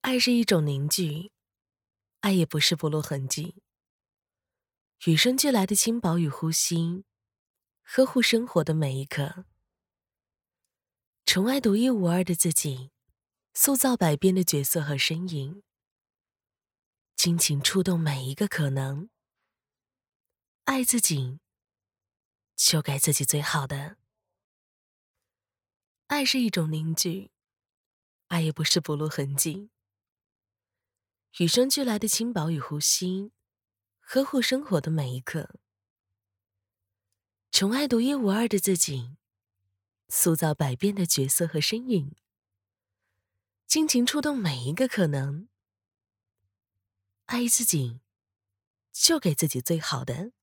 爱是一种凝聚，爱也不是不露痕迹。与生俱来的轻薄与呼吸，呵护生活的每一刻。宠爱独一无二的自己，塑造百变的角色和身影。尽情触动每一个可能。爱自己，就给自己最好的。爱是一种凝聚，爱也不是不露痕迹。与生俱来的轻薄与呼吸，呵护生活的每一刻。宠爱独一无二的自己，塑造百变的角色和身影。尽情触动每一个可能。爱自己，就给自己最好的。